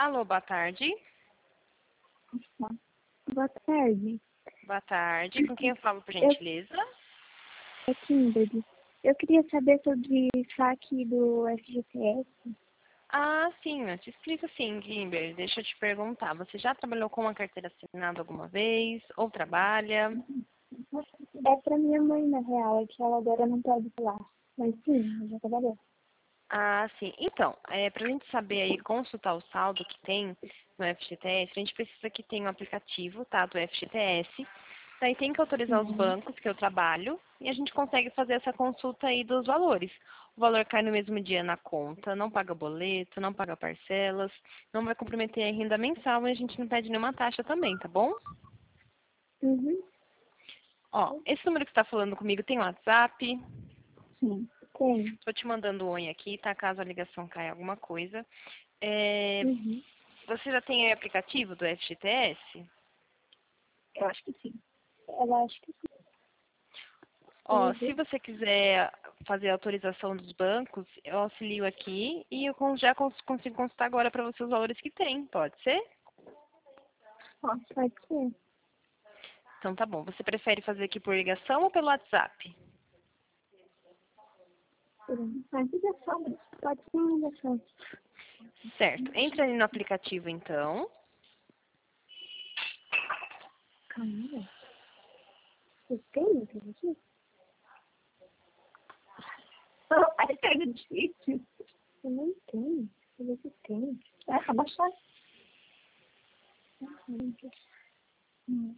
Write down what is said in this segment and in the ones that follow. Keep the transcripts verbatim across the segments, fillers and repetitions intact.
Alô, boa tarde. Boa tarde. Boa tarde. Com quem eu falo, por gentileza? É Kimberly. Eu queria saber sobre saque do F G T S. Ah, sim, eu te explico sim, Kimber. Deixa eu te perguntar. Você já trabalhou com uma carteira assinada alguma vez? Ou trabalha? É pra minha mãe, na real, é que ela agora não pode falar. Mas sim, eu já trabalhei. Ah, sim. Então, é, para a gente saber aí, consultar o saldo que tem no F G T S, a gente precisa que tenha um aplicativo, tá, do F G T S. Daí tem que autorizar os Uhum. bancos que eu trabalho e a gente consegue fazer essa consulta aí dos valores. O valor cai no mesmo dia na conta, não paga boleto, não paga parcelas, não vai comprometer a renda mensal e a gente não pede nenhuma taxa também, tá bom? Uhum. Ó, esse número que está falando comigo tem WhatsApp. Sim. Tem. Tô te mandando um oi aqui, tá? Caso a ligação caia alguma coisa. É, Uhum. Você já tem aí aplicativo do F G T S? Eu acho que sim. Ela acha que sim. Ó, Vamos se ver. você quiser fazer a autorização dos bancos, eu auxilio aqui e eu con- já cons- consigo consultar agora para você os valores que tem, pode ser? Ó, pode ser. Então tá bom. Você prefere fazer aqui por ligação ou pelo WhatsApp? Pode ligação. Pode ser uma ligação. Certo. Entra ali no aplicativo então. Calma. Você tem aplicativo? Aí pega difícil. Eu não tenho. Eu ver se tem. É, só baixar. Hum.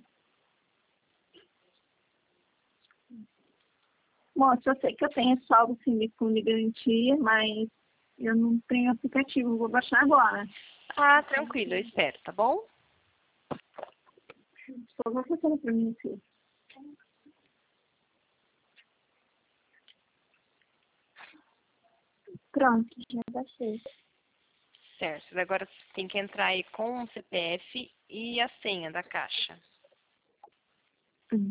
Moça, eu sei que eu tenho saldo sim de fundo de garantia, mas eu não tenho aplicativo, vou baixar agora. Ah, tranquilo, eu espero, tá bom? Só vou fazer pra mim aqui. Pronto, já baixei. Certo. Agora você tem que entrar aí com o C P F e a senha da caixa. Hum.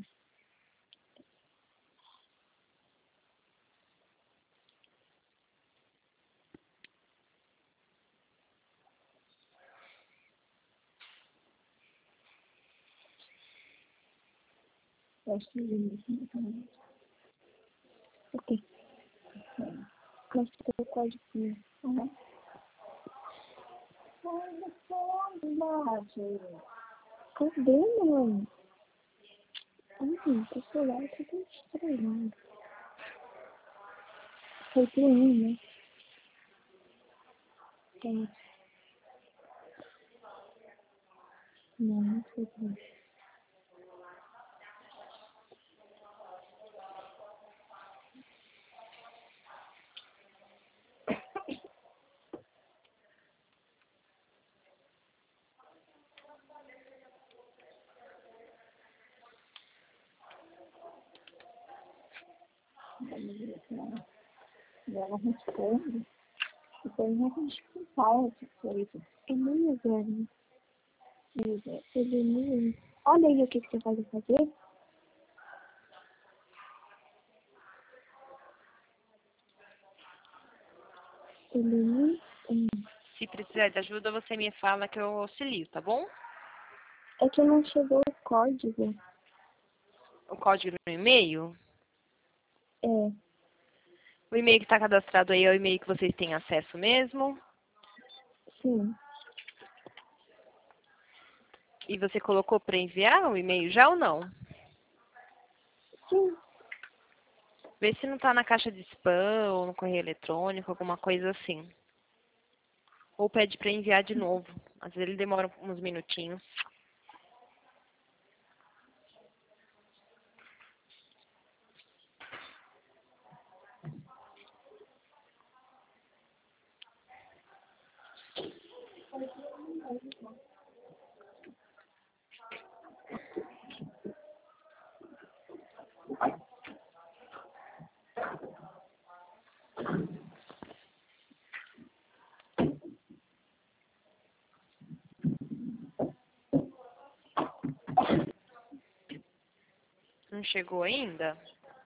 Eu acho que eu Ok. Mas que o código aqui. Uhum. Cadê, mãe? Ai, o celular tá tão estranho. Foi pro um, né? Tem. Não, não foi pro um. E ela responde. Depois a gente fala que foi isso. É meio velho. Ele é meio... Olha aí o que, que você pode fazer. Ele não... Se precisar de ajuda, você me fala que eu auxilio, tá bom? É que não chegou o código. O código no e-mail. É, O e-mail que está cadastrado aí é o e-mail que vocês têm acesso mesmo. sim. E você colocou para enviar o e-mail já ou não? Sim. Vê se não está na caixa de spam ou no correio eletrônico, alguma coisa assim. Ou pede para enviar de novo. Às vezes ele demora uns minutinhos. Não chegou ainda?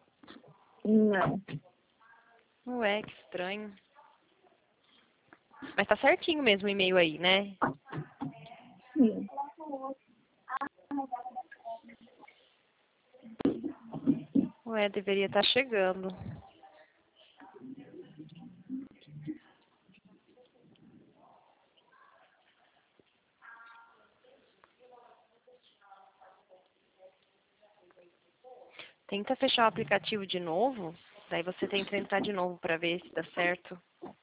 Não. Ué, que estranho. Mas tá certinho mesmo o e-mail aí, né? Sim. Ué, deveria estar chegando. Tenta fechar o aplicativo de novo. Daí você tenta entrar de novo para ver se dá certo.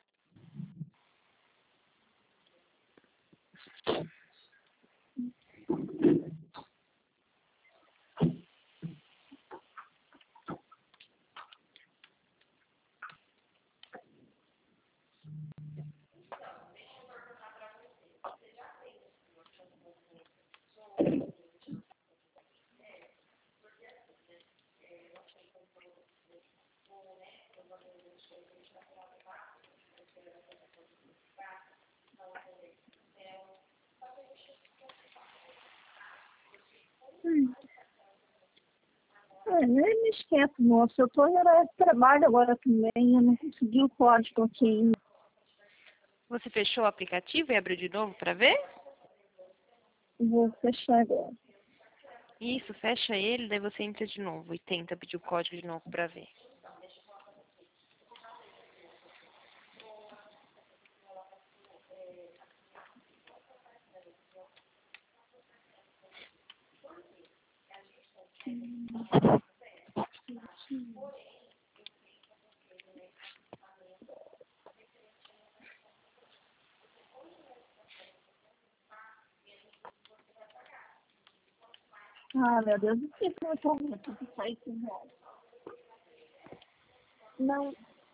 Hum. É, nem me esquento, moça. Eu tô em horário de trabalho agora também. Eu não consegui o código aqui ainda. Você fechou o aplicativo e abriu de novo para ver? Vou fechar agora. Isso, fecha ele, daí você entra de novo e tenta pedir o código de novo para ver. Ah, meu Deus, o que que eu tô vendo que sai com reais? Não.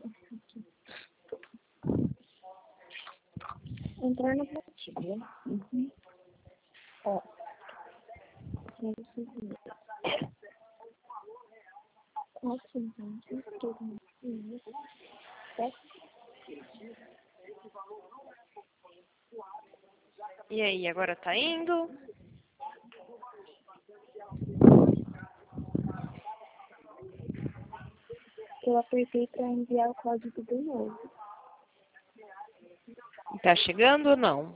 Entrar no aplicativo, né? Uhum. Ó. Quero subir. Quatro, vinte, tudo. Isso. Sete. E aí, agora tá indo? Eu apertei para enviar o código de novo. Tá chegando ou não?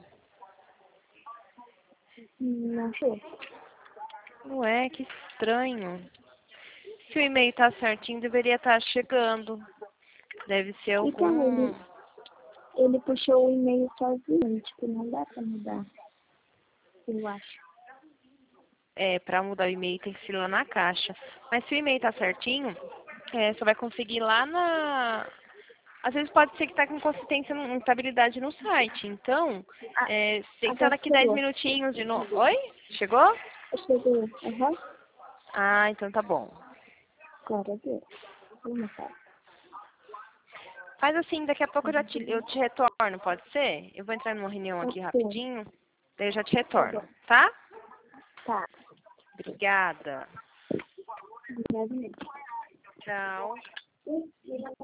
Não sei. Ué, que estranho. Se o e-mail tá certinho, deveria estar chegando. Deve ser Então, algum... ele, ele puxou o e-mail sozinho. Tipo, não dá para mudar. Eu acho. É, pra mudar o e-mail tem que ser lá na caixa. Mas se o e-mail tá certinho, é, você vai conseguir lá na... Às vezes pode ser que tá com consistência, não- instabilidade no site. Então, Ah, é, tem que estar agora daqui dez chegou. minutinhos de novo. Oi? Chegou? Chegou. Aham. Ah, então tá bom. Agora deu. Vamos lá. Faz assim, daqui a pouco eu já te, eu te retorno, pode ser? Eu vou entrar numa reunião Pode aqui ser. rapidinho, daí eu já te Tá retorno, bom. tá? Tá. Obrigada. Obrigada. Tchau.